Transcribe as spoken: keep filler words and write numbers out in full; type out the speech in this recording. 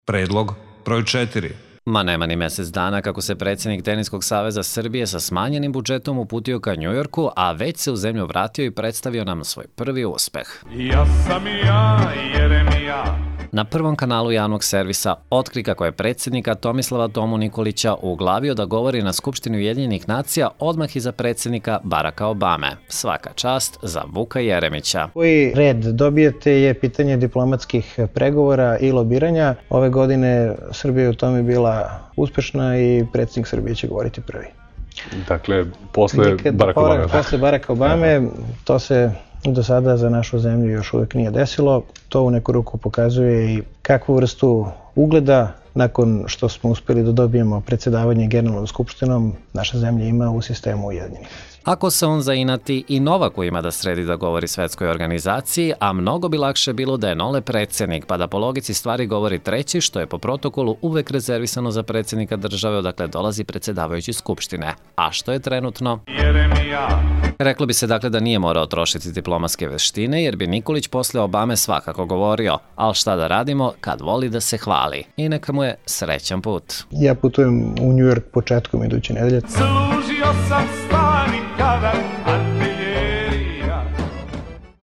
Predlog broj četiri. Ma nema ni mesec dana kako se predsjednik Teniskog saveza Srbije sa smanjenim budžetom uputio ka Njujorku, a već se u zemlju vratio i predstavio nam svoj prvi uspeh. Ja sam ja, Jeremija. Na prvom kanalu javnog servisa otkri kako je predsjednika Tomislava Tomu Nikolića uglavio da govori na Skupštini Ujedinjenih nacija odmah iza predsjednika Baracka Obame. Svaka čast za Vuka Jeremića. Koji red dobijete je pitanje diplomatskih pregovora i lobiranja. Ove godine Srbija u tome bila uspešna i predsjednik Srbije će govoriti prvi. Dakle, posle Baracka Obame. Posle Baracka Obame, to se do sada za našu zemlju još uvek nije desilo. To u neku ruku pokazuje i kakvu vrstu ugleda nakon što smo uspeli da dobijemo predsjedavanje Generalnom skupštinom naša zemlja ima u sistemu Ujedinjenih. Ako se on zainati, i Novaku ima da sredi da govori svetskoj organizaciji, a mnogo bi lakše bilo da je Nole predsjednik, pa da po logici stvari govori treći, što je po protokolu uvek rezervisano za predsjednika države odakle dolazi predsjedavajući skupštine, a što je trenutno Jeremija. Reklo bi se dakle da nije morao trošiti diplomatske veštine, jer bi Nikolić posle Obame svakako govorio, ali šta da radimo kad voli da se hvali. I neka mu je srećan put. Ja putujem u Njujork početkom iduće nedelje. Služio sam stani kada